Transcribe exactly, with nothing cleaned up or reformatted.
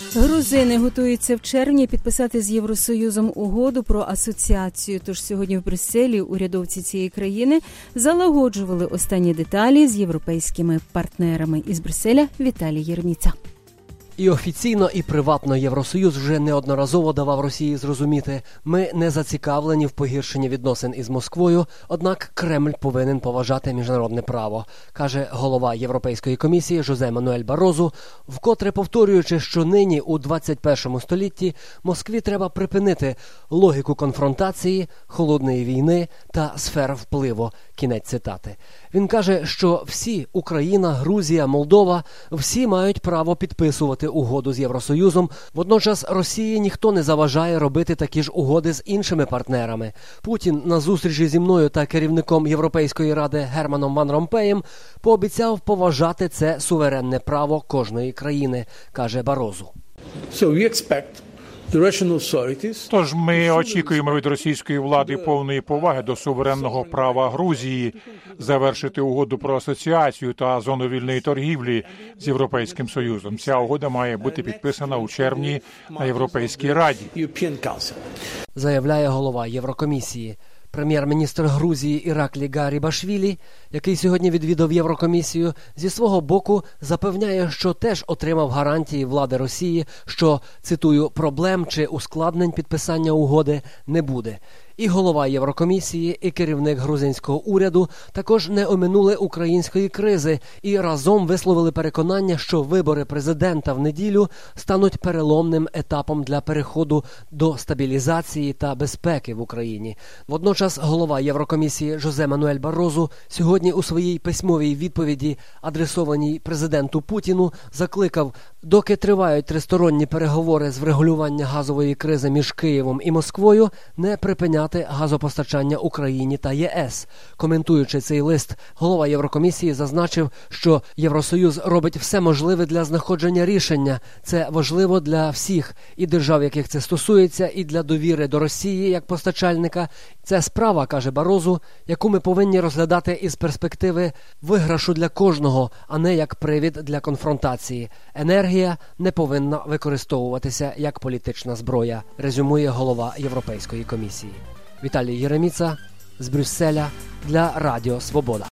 Грузини готуються в червні підписати з Євросоюзом угоду про асоціацію. Тож сьогодні в Брюсселі урядовці цієї країни залагоджували останні деталі з європейськими партнерами. Із Брюсселя Віталій Єреміца. І офіційно, і приватно Євросоюз вже неодноразово давав Росії зрозуміти, ми не зацікавлені в погіршенні відносин із Москвою, однак Кремль повинен поважати міжнародне право, каже голова Європейської комісії Жозе Мануель Барозу, вкотре повторюючи, що нині у двадцять першому столітті Москві треба припинити логіку конфронтації, холодної війни та сфер впливу. Кінець цитати. Він каже, що всі – Україна, Грузія, Молдова – всі мають право підписувати угоду з Євросоюзом. Водночас Росії ніхто не заважає робити такі ж угоди з іншими партнерами. Путін на зустрічі зі мною та керівником Європейської ради Германом Ван Ромпеєм пообіцяв поважати це суверенне право кожної країни, каже Барозу. So we expect Тож ми очікуємо від російської влади повної поваги до суверенного права Грузії завершити угоду про асоціацію та зону вільної торгівлі з Європейським Союзом. Ця угода має бути підписана у червні на Європейській Раді. Заявляє голова Єврокомісії. Прем'єр-міністр Грузії Іраклі Гарібашвілі, який сьогодні відвідав Єврокомісію, зі свого боку запевняє, що теж отримав гарантії влади Росії, що, цитую, «проблем чи ускладнень підписання угоди не буде». І голова Єврокомісії, і керівник грузинського уряду також не оминули української кризи і разом висловили переконання, що вибори президента в неділю стануть переломним етапом для переходу до стабілізації та безпеки в Україні. Водночас голова Єврокомісії Жозе Мануель Барозу сьогодні у своїй письмовій відповіді, адресованій президенту Путіну, закликав, доки тривають тристоронні переговори з врегулювання газової кризи між Києвом і Москвою, не припиняти газопостачання Україні та ЄС. Коментуючи цей лист, голова Єврокомісії зазначив, що Євросоюз робить все можливе для знаходження рішення. Це важливо для всіх, і держав, яких це стосується, і для довіри до Росії як постачальника. Це справа, каже Барозу, яку ми повинні розглядати із перспективи виграшу для кожного, а не як привід для конфронтації. Енергія не повинна використовуватися як політична зброя, резюмує голова Європейської комісії. Віталій Єреміца з Брюсселя для Радіо Свобода.